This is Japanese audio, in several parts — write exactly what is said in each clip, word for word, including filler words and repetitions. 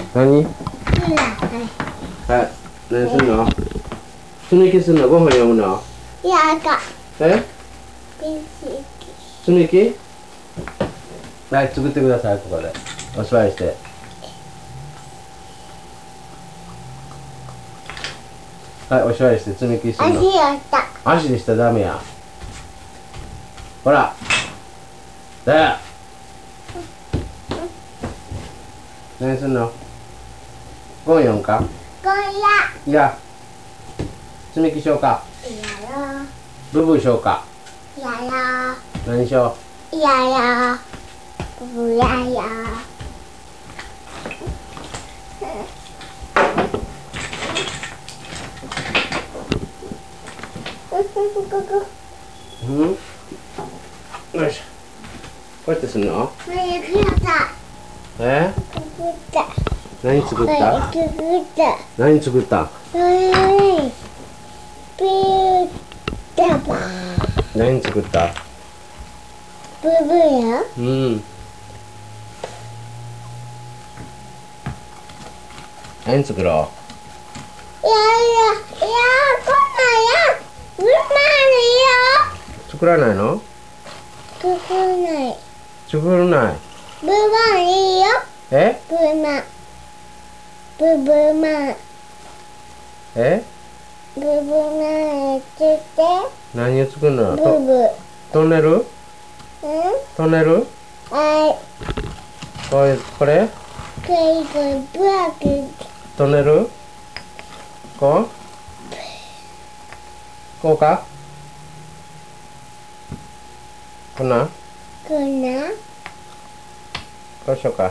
何？はい。何すんの？積み木すんの？ごほん読むの？ いや、赤。 え？積み木？はい、作ってください、ここで。お座りして。はい、お座りして積み木すんの。 足をした。 足にしたらダメや。ほら。だ。何すんの？ごよんか？ ごや。 いや。積み木しようか。 いやろ。 ブブーしようか。 いやろ。 何しよう。いやろ。ブやや。 うん？よいしょ。こうやってすんの？え？何作った？何作った？何作った？ ブブや？ うん。何作ろう？ いやいや、いや、こんなんや。ブマ作らないの？ 作らない。 作らない。 ブマいいよ。 え？ ブマ。ブブマ。 え？ ブブマつって。 何を作るの？ ブブ。 トンネル？ うん？ トンネル？ はい。 これ、これ？ これ、これ、ブラック。 トンネル？こう？こうか？こんな？ こんな？ こうしようか。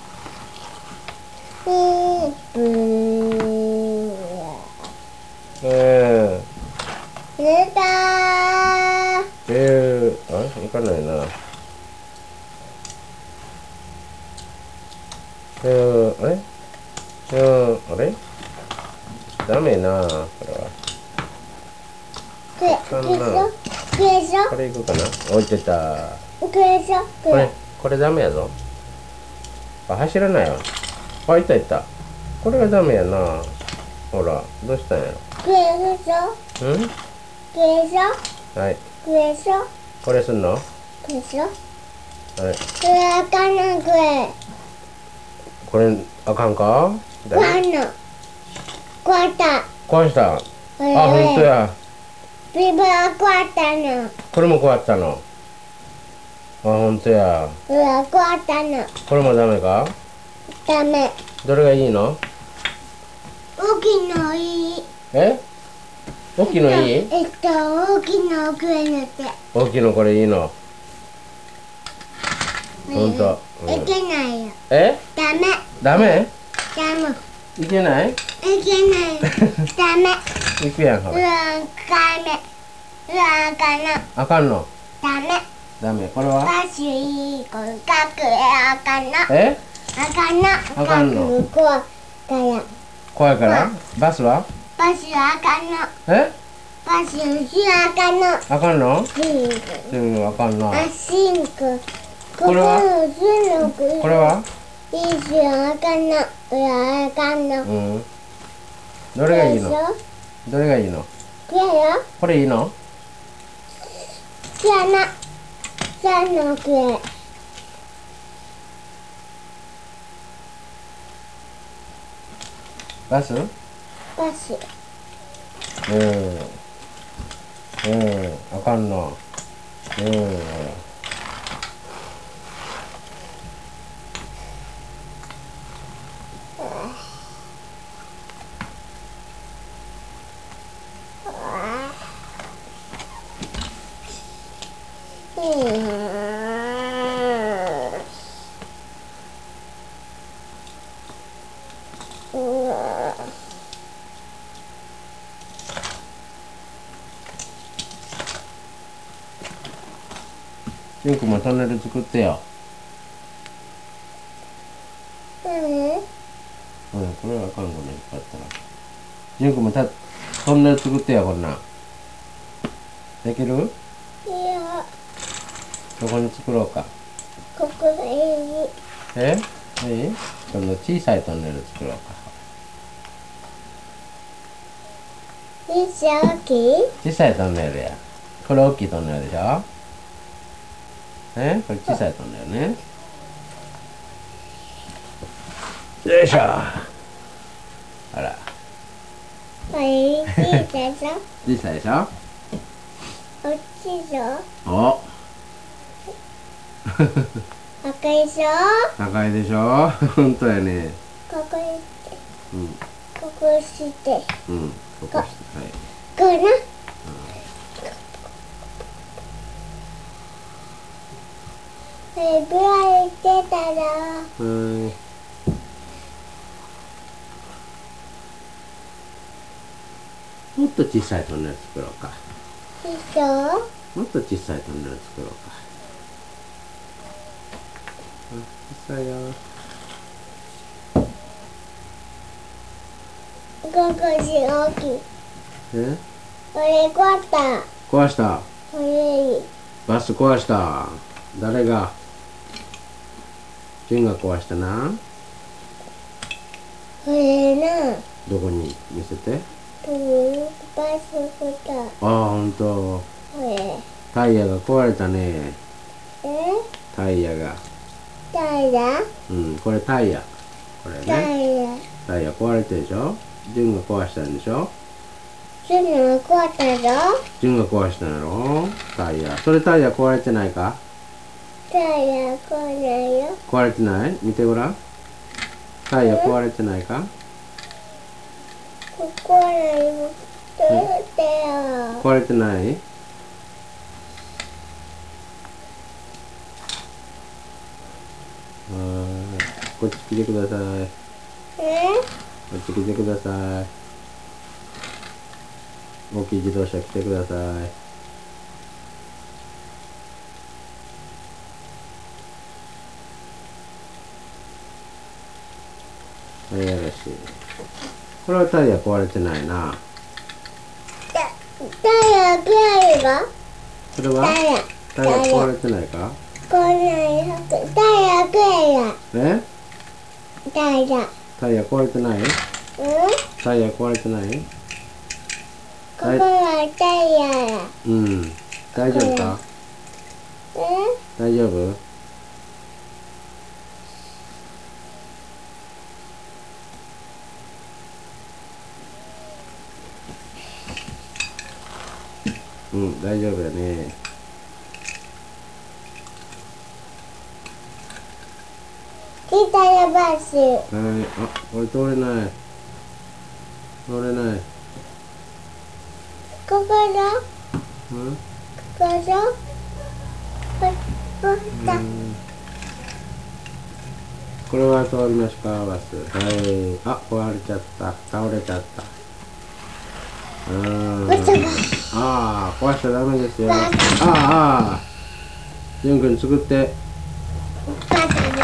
えー、ブー。 えー。 寝たー。 えー、あ、いかないな。えー、あれ？えー、あれ？ダメな、これは。 これ、これでしょ？これでしょ？ これいくかな？置いてた。 これでしょ？ これ、これダメやぞ。あ、走らないわ。あ、いったいった。これがダメやな。ほら、どうしたんやろ。 これでしょ？ うん？ これでしょ？ はい。 これでしょ？ これすんの？ これでしょ？ はい。 これあかんな、これ。 これ、あかんか？ 壊んの。壊った。 壊した。あ、ほんとや。 ビブは壊ったの。 これも壊ったの。あ、ほんとや。 うわ、壊ったの。 これもダメか？ ダメ。 どれがいいの？ 大きいのいい。 え？大きいのいい？ えっと、大きいのくれるって。 大きいのこれいいの？ほんと。 うん、いけないよ。 え？ ダメ。 ダメ？ ダメ。 いけない？ いけない。ダメ。 いくやん、ほうわ、 ら。 ダメ。うわ、あかんの。 あかんの？ ダメ。 ダメ。これは？ バスいい子、かくれあかんの。 え？ あかんの。 あかんの。 怖いから。 怖いから？バスは？ バスはあかんの。 え？ バスはあかんの。 あかんの？ うん。 うん、あかんな。 あ、シンク。 これは？これは？ いいしあかんの。うわ、あかんの。 うん。どれがいいの？どれがいいの？ これよ。 これいいの？ じゃあな。じゃあのくれ。 バス？ バス。 うん。うん、あかんな。うん。ジュン君もトンネル作ってよ。 うん。 うん、これはあかんのね、いっぱいあったら。ジュン君もたトンネル作ってよ、こんなん。できる？ いや。 どこに作ろうか。 ここでいい。 え？ いい？今度小さいトンネル作ろうか。 いいしょ、大きい？ 小さいトンネルや。これ大きいトンネルでしょ。えこれ小さいトンネルね。よいしょ。あら。 これ、小さいでしょ？ 小さいでしょ。 大きいでしょ？ お赤いでしょ？ 高いでしょ。本当やね。 ここに、 うんここして。 うんここしてはい。 こうな。これぐらいしてたら。 はーい。もっと小さいトンネル作ろうか。 いいでしょ？ もっと小さいトンネル作ろうか。あ、小さいよ。 ここし大きい。 えこれ壊った。 壊した。 これ、 バス壊した。誰が？ジュンが壊したな。 これな。 どこに見せて。 これ、バスこた。 ああ、ほんと。 これ。 タイヤが壊れたね。 え？ タイヤが。 タイヤ？ うん、これタイヤ。これタね。 イヤ。 タイヤ壊れてるでしょ。ジュンが壊したんでしょ。 そんなの壊ったぞ。 ジュンが壊したんやろ。タイヤ。それタイヤ壊れてないか。 タイヤ壊ないよ。 壊れてない？見てごらん。タイヤ壊れてないか。 ここないよ。どうしてよ。 壊れてない？はーい。こっち来てください。 え？ こっち来てください。大きい自動車来てください。タイヤらしい。これはタイヤ壊れてないな。 タイヤ壊れるか？ それはタイヤ。 タイヤ壊れてないか。 壊れない。タイヤ壊れない。 えタイヤ。 タイヤ壊れてない？ うん？ タイヤ壊れてない？ ここはタイヤや。 うん。大丈夫か？ え？ 大丈夫？うん、大丈夫やね。 来たよバス。 はい。あ、これ通れない。通れない。 ここだ。 うん？ ここだ。ここだ。 これは通りますか、バス。はい。あ、壊れちゃった。倒れちゃった。うーん。 バスああ、壊しちゃダメですよ。あバスあ、ああ。ジュン君作って。 バスバ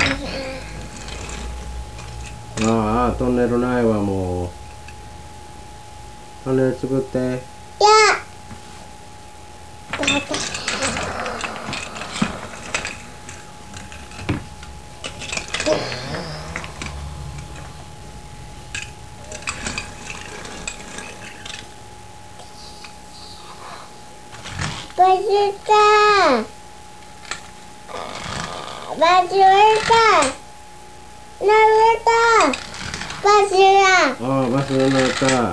ああ、トンネルないわ、もう。トンネル作って。 ス。いや。バス。バスだ。バスだ。乗れた。バスだ。 ああ、バスに乗った。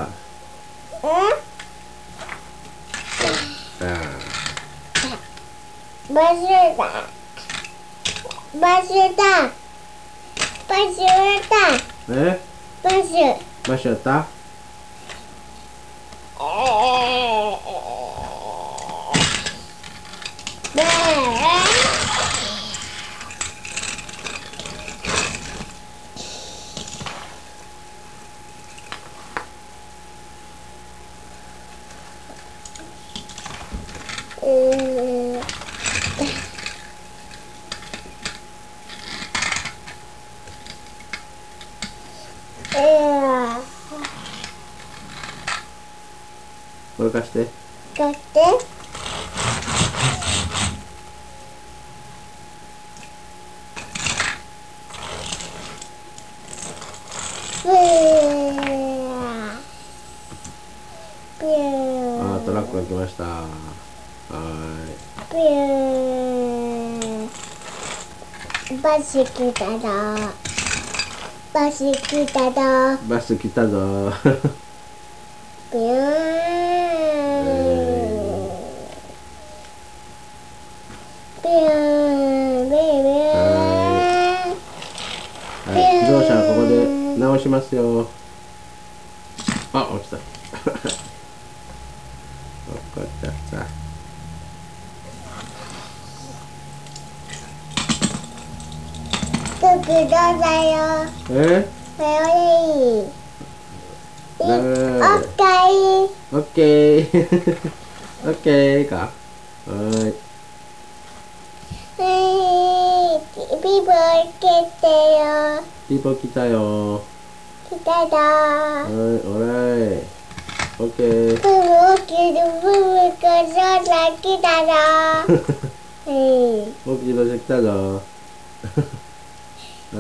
え？ あバスだ。バスだ。バスだ。 あえバス。 バスやった？ うんこれ貸して。 買ってこが来ました。はピュー。バス来たぞ。バス来たぞ。 ーい。バス来たぞ。 ピュー。ピュー。ピュー。ピュー。 はい、自動車はここで直しますよ。あ、落ちた。落っちゃった。 クックどうだよ。 えこれでいい。オだッケー。 オッケー。オッケーか。はーい。 はい。ピーポー来てよ。 ピーポー来たよ。 来たぞ。 はい、オーライ。オッケー。 ブーブー来る。ブーブーがそうだ来たぞ。はい。 大きい自動車来たぞ。はい、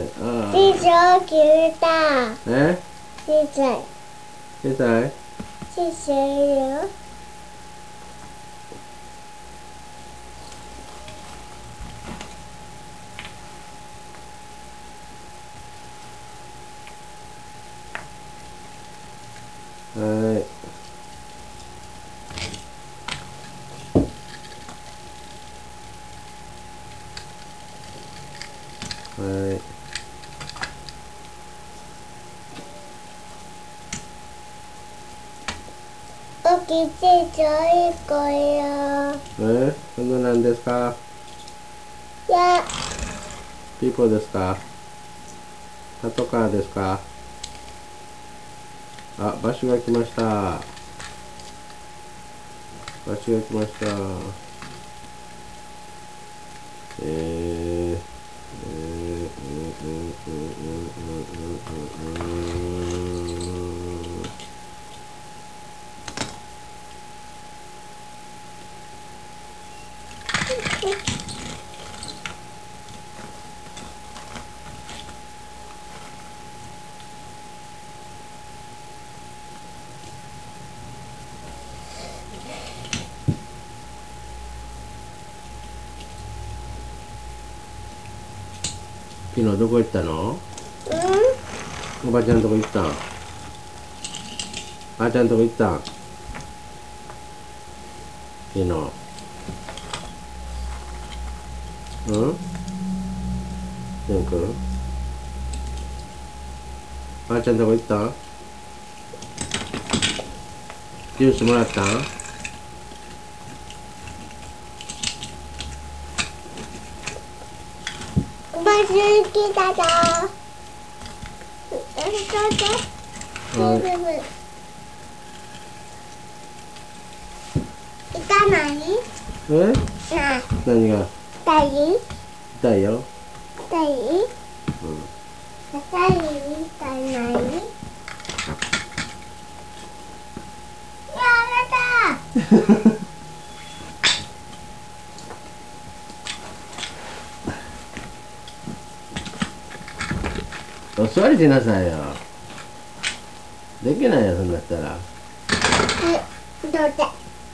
あ師匠来た。 あ。え師匠。 小さい師匠よ。 はい。はい。 大きい師匠いこよ。 えこんななんですかいや、 ピーポーですかパトカーですかあ、バスが来ました。バスが来ました。えー、えー、えー、えー、えー、えー、えー、えー、えー、えー、昨日どこ行ったのうんおばちゃんとこ行ったんあーちゃんとこ行ったん昨日うんしゅんくんあーちゃんとこ行ったんジュースもらったんバス来たぞ。え、そうそう。 はいブーブー。痛ないえなあ、 何が痛い痛いよ痛い痛い痛いないやめたお座りしなさいよできないよそんなったらはいどうぞ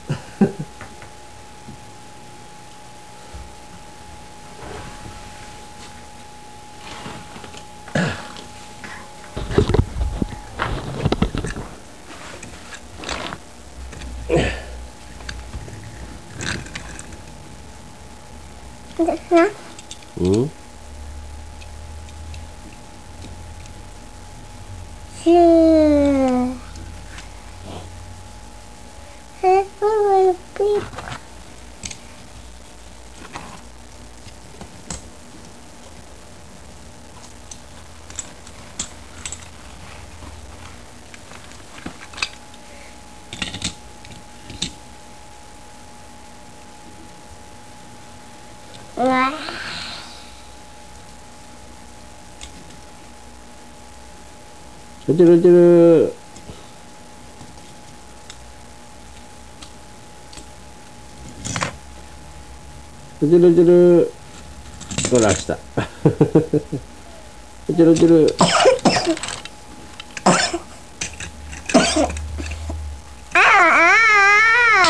なうんシューえ、ブーブーピーうわ出てる出てる出てる出てるほらした出てる出てるああ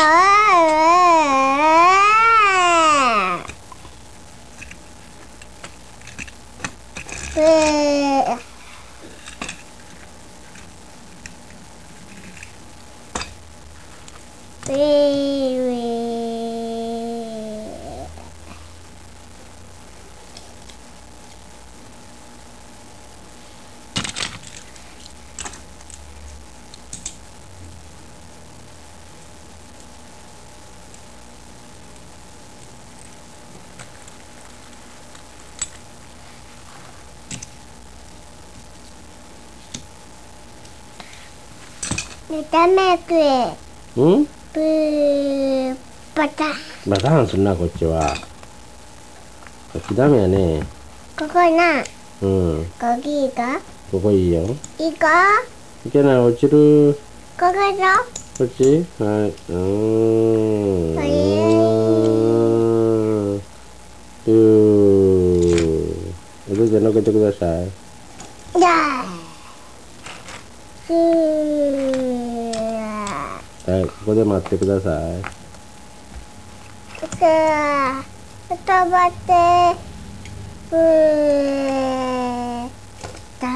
見た目くれ。 うんブー、バタ。 バターンするな、こっちは。こっちダメやね。 ここな。 うん。 ここいいかここいいよ。 いいかいけない、落ちる。 ここぞ。 こっちはい。うーん。うはいーん。うー。お父ちゃん乗っけてください。 じゃあ。ふー。 はい、ここで待ってください。 さあ、止まって。ふー。だ。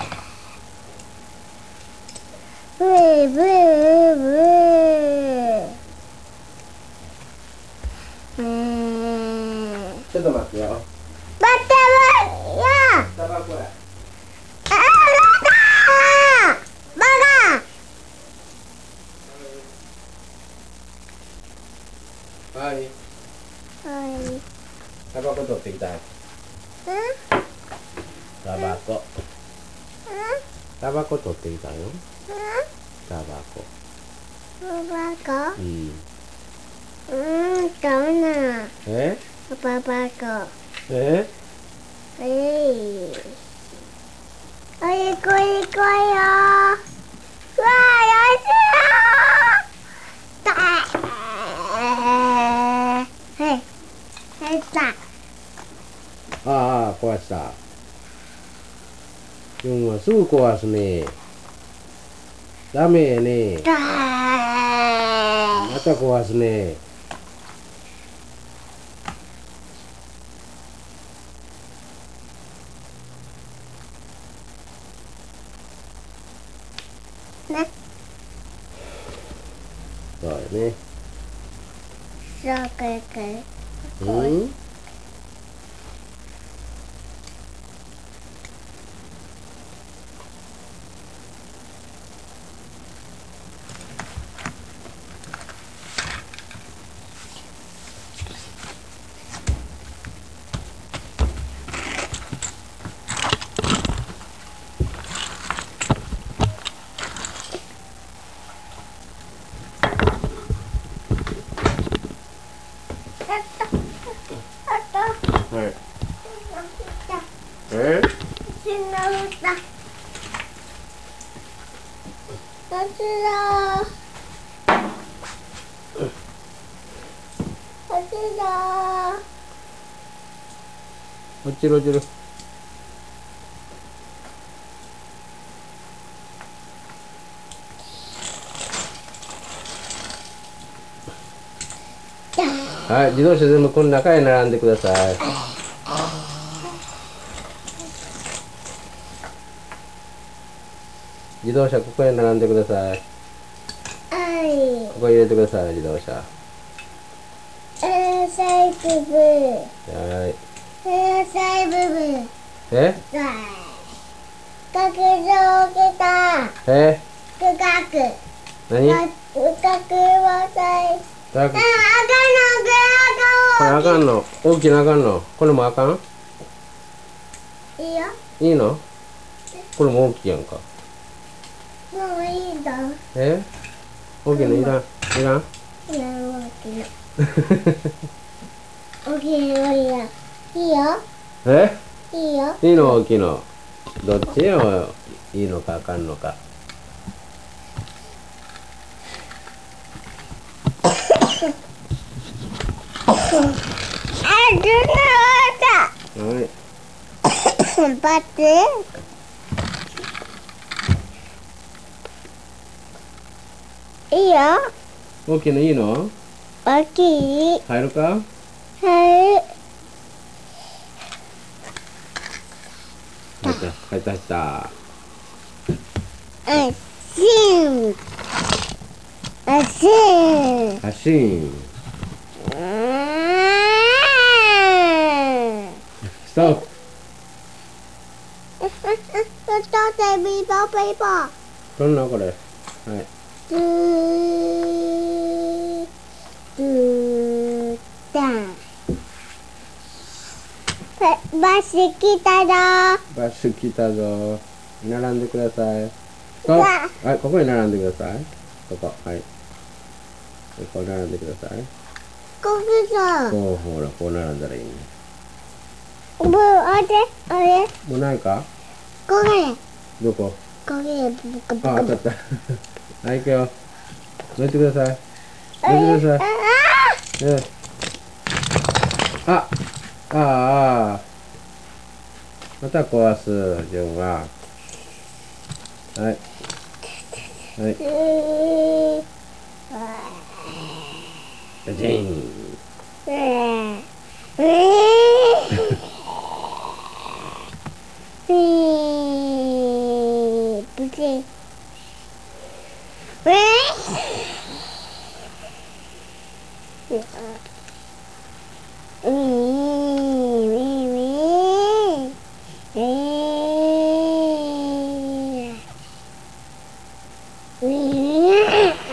ブーブーブー。うーん。 ちょっと待ってよ。 バッタバや。 タバコや。 あ、バカ。バカ。 はい。 はい。 タバコ取ってきたい。 うん。 タバコ。タバコ取ってきたよ。タバコ。 うん。バカ。 うん。 うん、ダメな。 えババカ。 ええい。おいこいこよ。うわあ、よしよ。だ。はい。はい、さ。 ああ、壊した。うん、すぐ壊すね。ダメやね。 だ。 また壊すね。 ね。 そうやね。 そうくるくる。 うんはい。えしなぶた。どちら。どちら。 落ちる落ちる。はい、自動車全部この中へ並んでください。自動車ここへ並んでください。 はい。 ここ入れてください、自動車。 えー、サイブブ。 はい。 えー、サイブブ。 えはい。角上来た。 え区画。 何区画はさい。 だあ、 これ赤のグラあかんの大きなあかんのこれもあかんいいよ。 いいのこれも大きいやんか。 もういいんだ。 え大きいのいらんいらんいや、大きいの。大きいのいいよ。いいよ。 えいいよ。 いいの大きいのどっちよいいのかあかんのか。 あ、ずっはい。 と待って。いいよ。 大きいのいいの大きい。 入るかはい。 入った入った入ったあ、しん。あ、しん。 発進うーん。 ストップちょっとビーバーペーパー。 どんなこれはいドゥードゥーダン。バス来たぞ。 バス来たぞ並んでください。 ストップ。はい、ここに並んでください。ここ、はい。ここ並んでください。 ここさ。 こう、ほら、こう並んだらいいね。 もう、あれあれもうないか？ これ。 どこ？ これ、ブカブあ、 カ当たった。はい、行くよ。乗ってください。 あ乗ってください。 あうん。あ、ああ、ああ。また壊す、順が。はい。はい。 ーえージン。 えーえーえーブチえーウィーンウィーンウィーンウィーンウィーン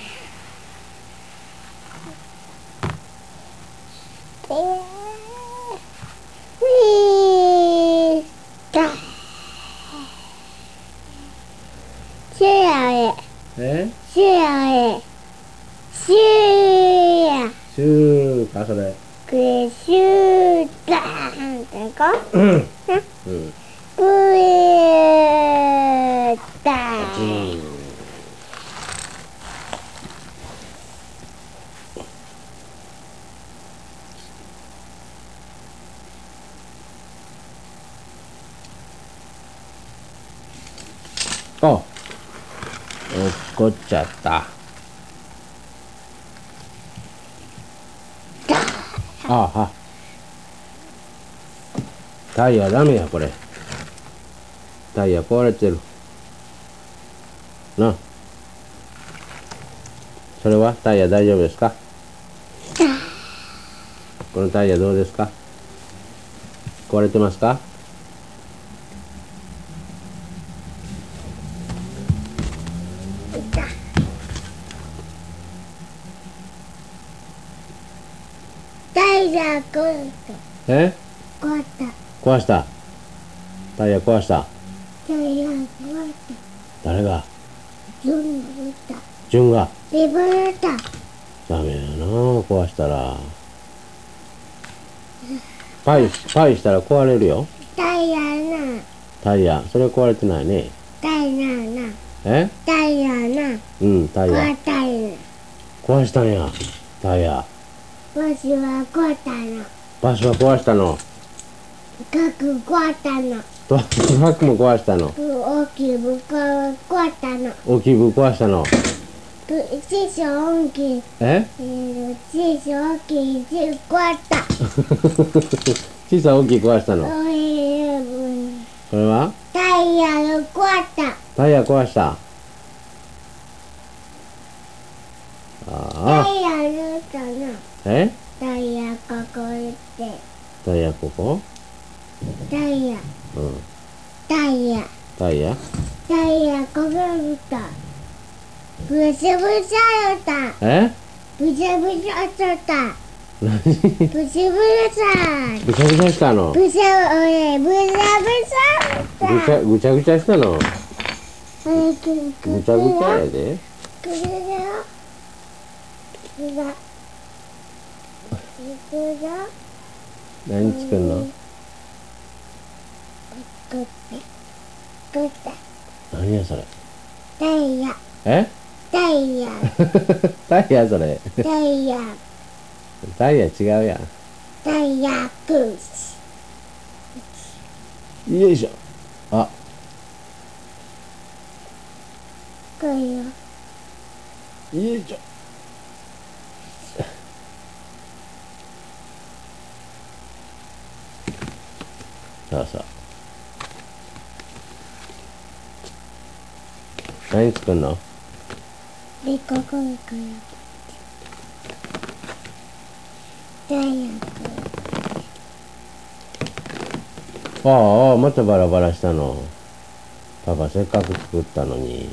シェアへえ？ シェアへシェアシューか、それ。 クレシューダーンってかうん。うん。 クレーダージン。あ、落っこっちゃった。ああ、タイヤダメや、これ。タイヤ壊れてる。な。それはタイヤ大丈夫ですか？このタイヤどうですか？壊れてますか？ タイヤ壊したえ？ 壊した壊した。タイヤ壊した。 タイヤ壊した誰が？ 順が打った順が。 自分打ったダメやな、壊したら。パイ、パイしたら壊れるよ。 タイヤなタイヤ。それは壊れてないね。 タイヤなえ？ タイヤなうん、タイヤ。 壊タイヤ壊したんや。タイヤ。 わしは壊したのバスは壊したの。 核壊したのトラックも壊したの。 大きい部下は壊したの大きい部壊したの。 師匠大きいえ？ 師匠大きい壊した小さい大きい壊したの。 おいこれは？ タイヤが壊したタイヤ壊した。ああ。 タイヤ抜いたなえ？ タイヤここ行ってタイヤここ？ タイヤうん。 タイヤタイヤ？ タイヤここ行ったブシブシあったえ？ ブシブシあった何？ ブシブシあぐちゃぐちゃしたの？ ブシおいブシブシあぐちゃぐちゃぐちゃしたの？ ぐぐちゃぐちゃやで。 くるよくるよくるよ何作んの？ くってくって何やそれ？ タイヤえ？ タイヤタイヤそれ。 タイヤタイヤ違うやタイヤプッシん。よいしょ。あ、 ュくるよよいしょ。そうそう。何作んの？ でここにくるタイヤああ、またバラバラしたの。パパせっかく作ったのに。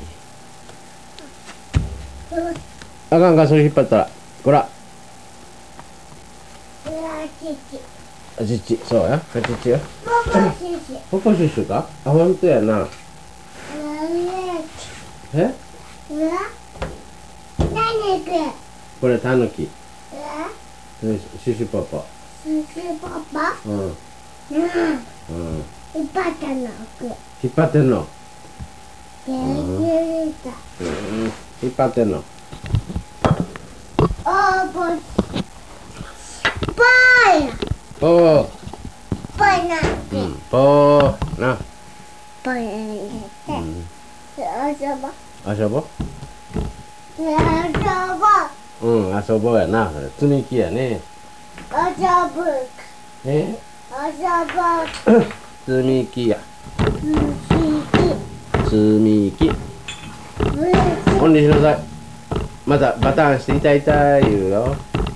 あかんか、それ引っ張ったら。こら。 うわちちあちっち、そうや。あちっちや。 パパちちここシュッシュか？あ、ほんとやな。 うわちえ？ うわ。何これ？ これタヌキ。 うわ。 うんシュシュポポ。 シュシュパパ。 うん。 なあ。 うん。 引っ張ったの。 引っ張ってんの。 できた。 うん。引っ張ってんの。 おー、ぼい。ぼい。 おお。 ぼいな。 うん。ぽーな。 ぼい入れて。 うん。 遊ぼう。 遊ぼう。 遊ぼう。 うん、遊ぼうやな。積み木やね。 遊ぶ。 え？ 遊ぼう。 積み木や。 むし積み木。 き。むしおんりしなさい。またバタンして痛い痛い言うよ。 はい、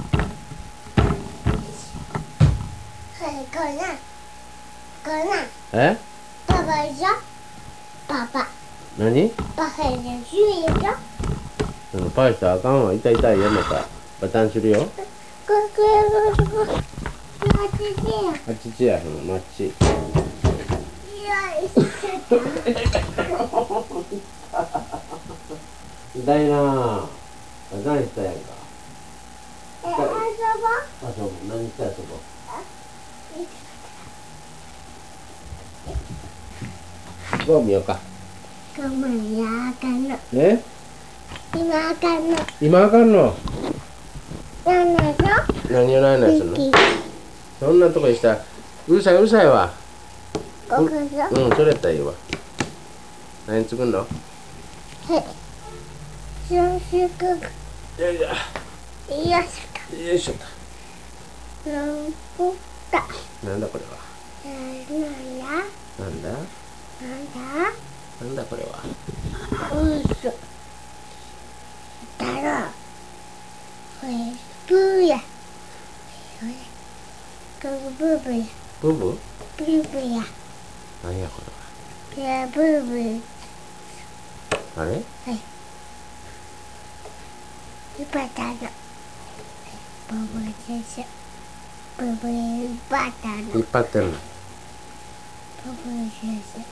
これな。これな。 え？ パパでしょ。パパ。 何？ パパでしょ。でしょ。 うん、パイしたらあかんわ。痛い痛いやまた。バタンするよ。 これ、これ、これ、これ。あっちでよ。 あっちちや、うん、マッチ。 よいしょ。 痛いなぁ。何したやんか。 え、遊ぼう。 遊ぼう。何して遊ぼう。どう見ようか。 ごめんや、あかんの。 え？ 今あかんの。 今あかんの。 なんだよ。 何をないのするの？そんなとこにしたらうるさいうるさいわ。 ここぞ。 うん、それやったらいいわ。何作るの？ はい。よしよよいしょ。 よしよいしょ。 なんぽだ。 なんだこれは。 なんだ。 なんだ。 なんだ。 なんだこれは。 うそ。だろう。これブーや。これブーブーや。 ブーブー？ ブーブーや。 何やこれは。 いやブーブー。 あれ？ はい。いっぱいだの。ブーブー先生。ブーブーいっぱいだの。 引っ張ってるの。 ブーブー先生。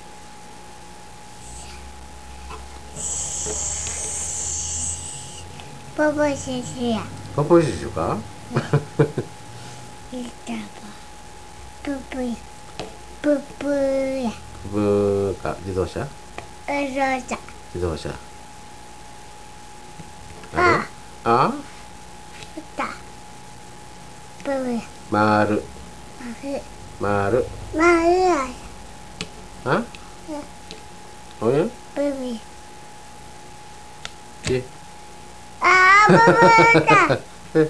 ブーブー先生や。 ポポイシュシュか？ いったば。ブーブーや。ブーブーや。 ブーか自動車？ うそうさ。 自動車。あれ？ あ、 あ？ あった。ブーブーや。 まる。 まる。 まる。 まるや。 あ？おや？ ブーブーや。 え？ あー、ブーブーだ。 え？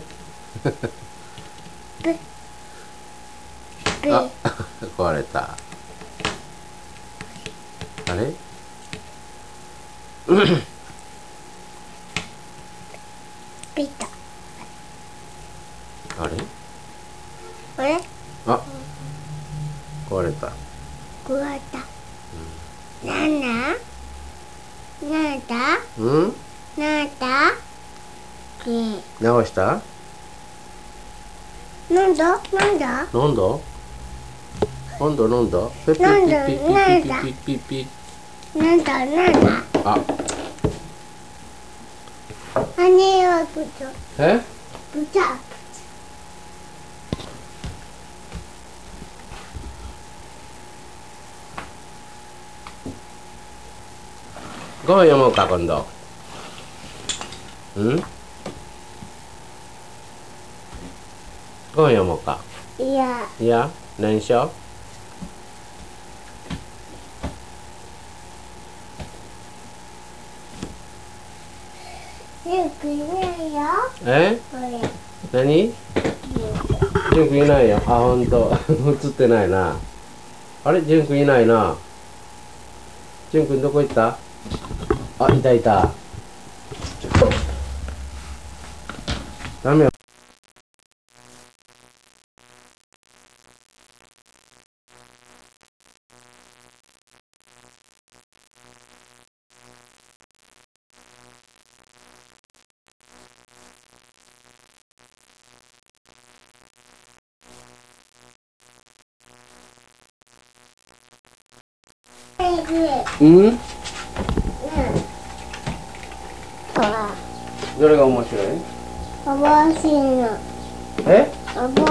ブブあ、壊れた。あれ？ ピッタ。 あれ？ これ？ あ、壊れた。 こうやった。なんだ？なんだ？ うん？ なんだ？ね直した？ え。なんだ？なんだ？ 飲んだ？飲んだ飲んだ？ピッピなんだッピッピッピッピッピッピッピッ。 なんだ？なんだ？ あ、 あねはぶちゃ。 え？ ぶちゃ。 ご本読もうか今度。うん？ご本読もうか。 いや。 いや、何しよよくいないよ。 う？え？ これ。 何？純くんいないよ。あ、ほんと。映ってないな。あれ純くんいないな。純くんどこ行った？あ、いたいた。ダメよ。 はい、 うん？ うん。 どれが面白い？ お帽子のえ？ お帽